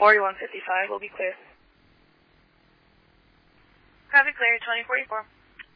4155 will be clear. Copy, clear, 2044.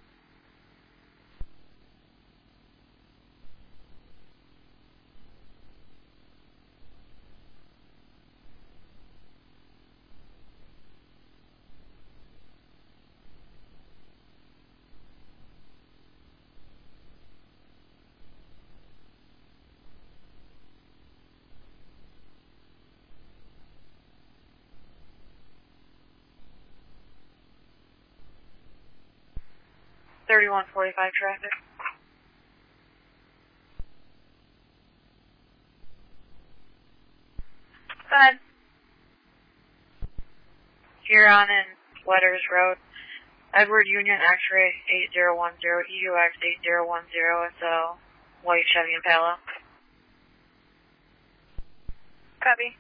Traffic. Go ahead. Huron and Letters Road. Edward Union X-ray 8010, EUX 8010, it's a white Chevy Impala. Copy.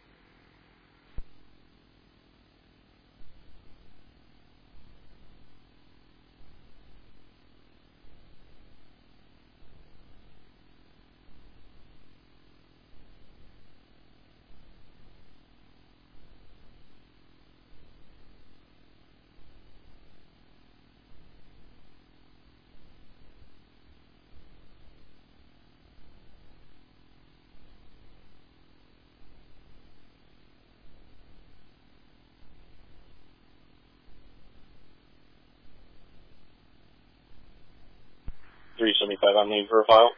On the profile.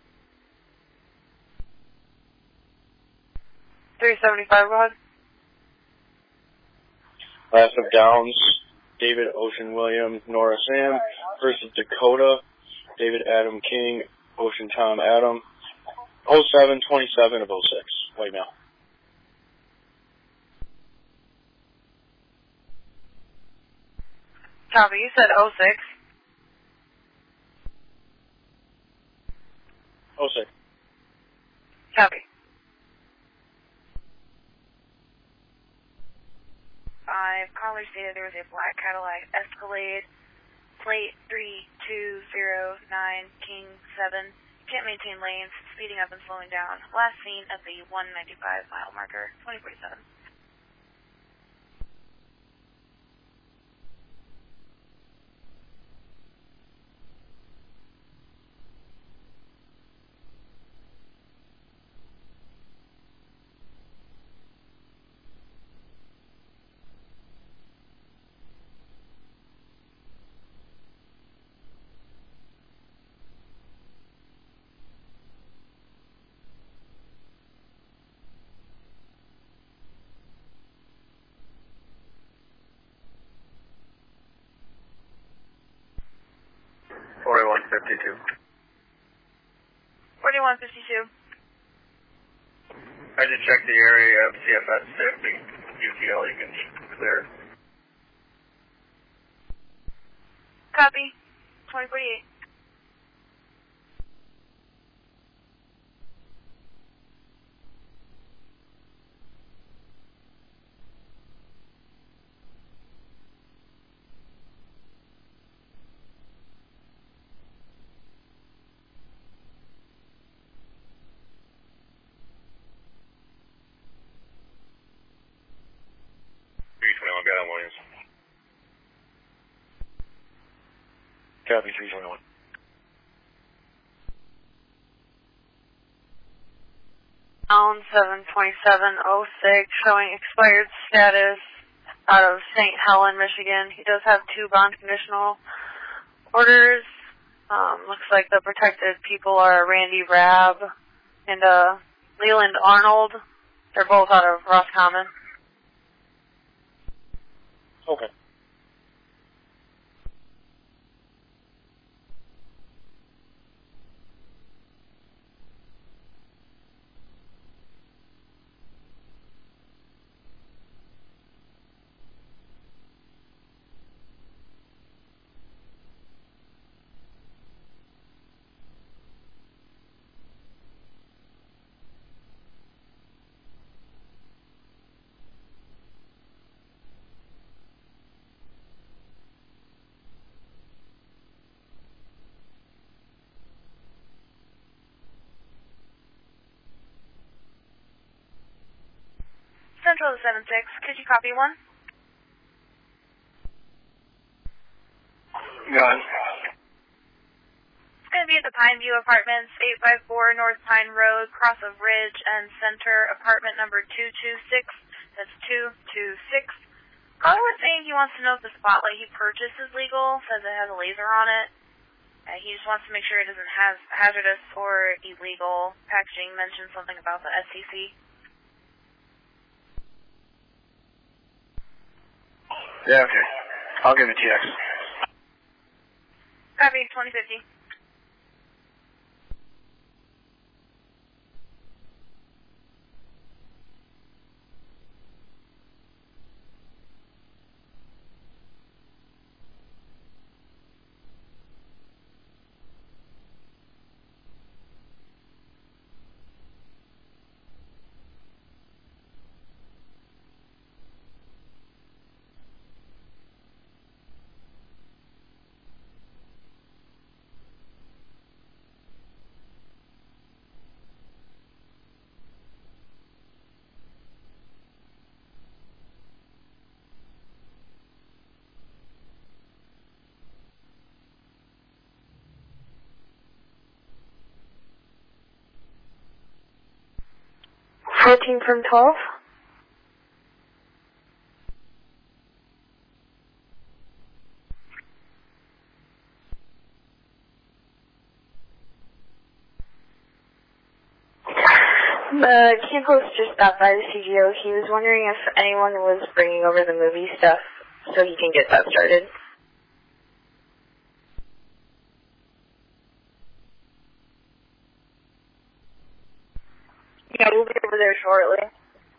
375, go ahead. Last of Downs, David Ocean William, Nora Sam. First of Dakota, David Adam King, Ocean Tom Adam. 0727 of 06, white male. Copy, you said 06. 06. Copy. 5, caller stated there was a black Cadillac Escalade, plate 3209, King 7. Can't maintain lanes, speeding up and slowing down. Last seen at the 195 mile marker, 2047. Fifty-two. 4152. I just checked the area of CFS 50. UTL, you can clear. Copy. 2048. Copy 321. Allen 72706 showing expired status out of St. Helen, Michigan. He does have 2 bond conditional orders. Looks like the protected people are Randy Rabb and Leland Arnold. They're both out of Roscommon. Okay. Could you copy 1? Go on. It's going to be at the Pineview Apartments, 854 North Pine Road, cross of Ridge and Center, apartment number 226. That's 226. Caller was saying he wants to know if the spotlight he purchased is legal, says it has a laser on it. He just wants to make sure it isn't hazardous or illegal. Packaging mentioned something about the SCC. Yeah, okay. I'll give it TX. Copy, 2050. from 12. Kid Host just stopped by the CGO. He was wondering if anyone was bringing over the movie stuff so he can get that started. Yeah, we'll be over there shortly.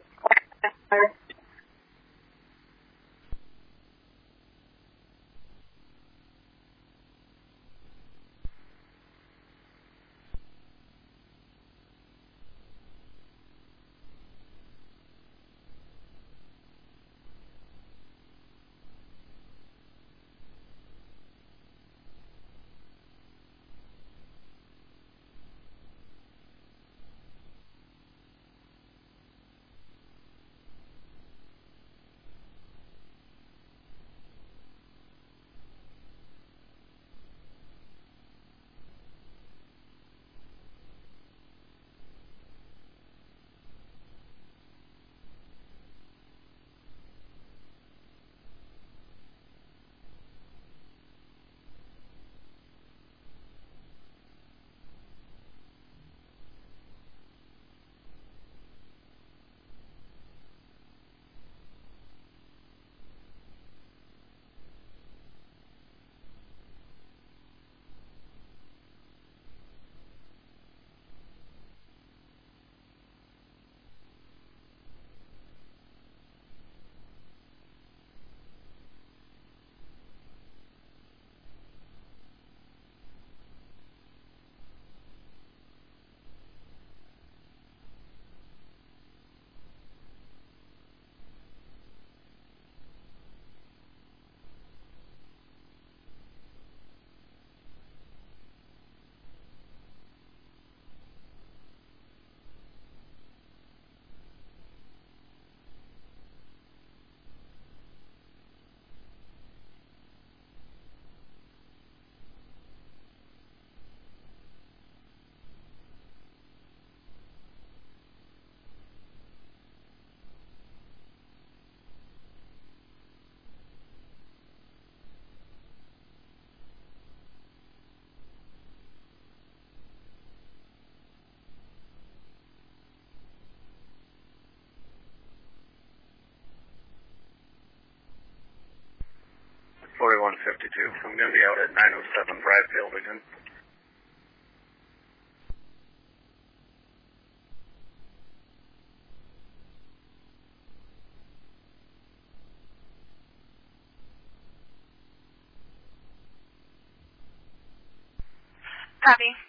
I'm going to be out at 907 Bradfield again. Copy.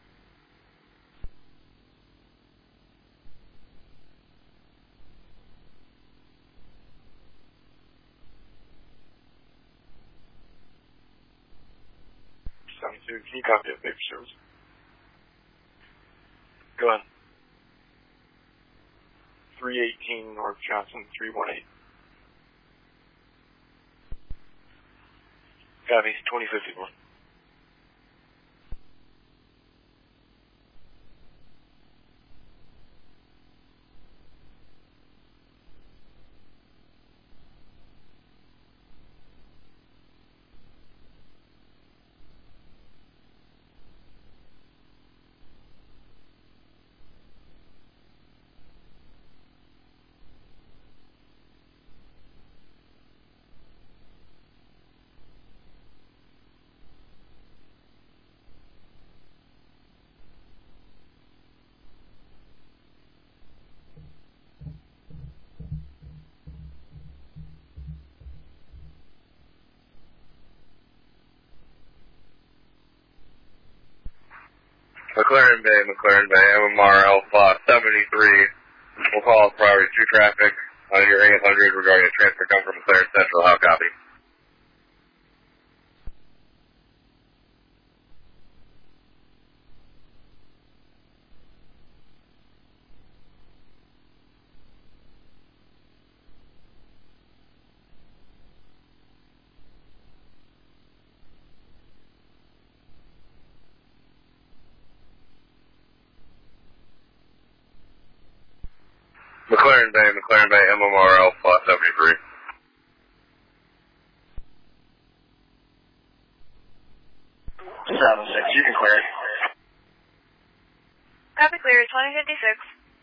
Can you copy a paper service? Go ahead. 318 North Johnson 318. Copy, 2051. McLaren Bay, MMR Alpha 73. We'll call priority 2 traffic on your 800 regarding a transfer come from McLaren Central. How copy? McLaren Bay, MMR Alpha 73. Seven six, you can clear it. Copy clear, 2056.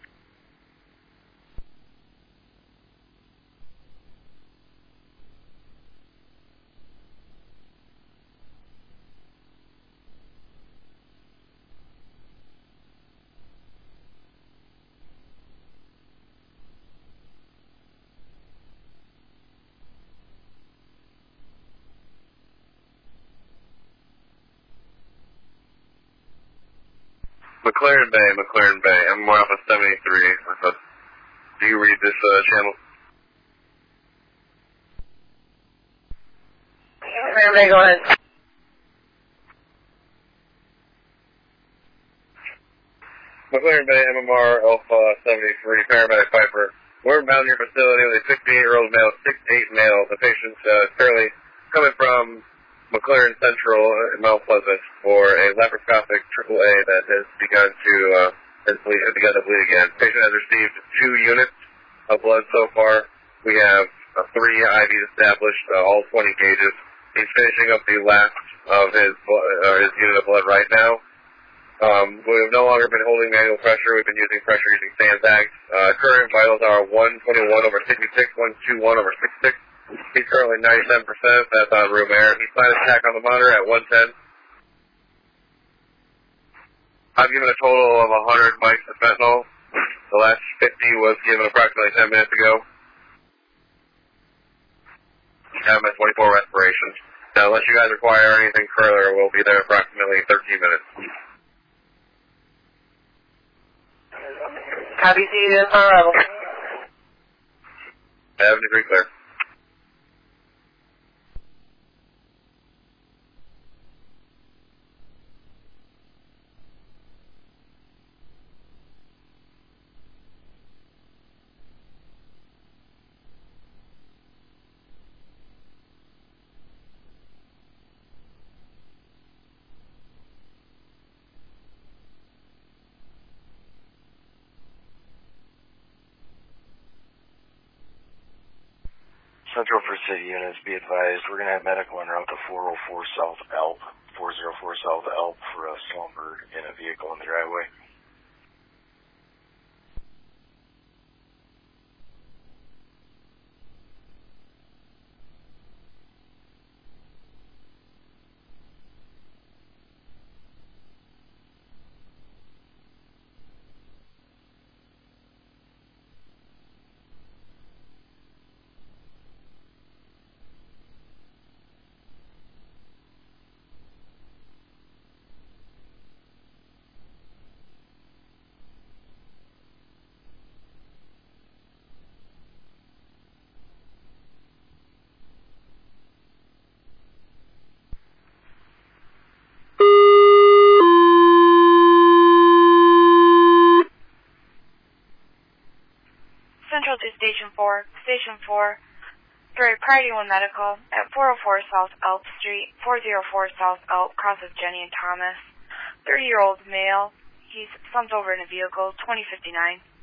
McLaren Bay, MMR Alpha 73. Do you read this channel? McLaren Bay, go ahead. McLaren Bay, MMR Alpha 73, paramedic Piper. We're bound your facility with a 68-year-old male, 6'8" male. The patient is currently coming from McLaren Central in Mount Pleasant for a laparoscopic AAA that has begun to bleed again. Patient has received 2 units of blood so far. We have 3 IVs established, all 20 gauges. He's finishing up the last of his unit of blood right now. We have no longer been holding manual pressure. We've been using pressure using sandbags. Current vitals are 121/66, 121/66. He's currently 97%. That's on room air. He's signed attack on the monitor at 110. I've given a total of 100 mics of fentanyl. The last 50 was given approximately 10 minutes ago. I'm at 24 respirations. Now, unless you guys require anything further, we'll be there approximately 13 minutes. Copy, see you on arrival. Have a degree clear. Central for City units, be advised, we're going to have medical en route to 404 South Elp, 404 South Elp for a slumber in a vehicle in the driveway. Station 4. Station 4. Story Priority 1 Medical at 404 South Elp Street, 404 South Elp, crosses Jenny and Thomas. 30-year-old male. He's slumped over in a vehicle, 2059.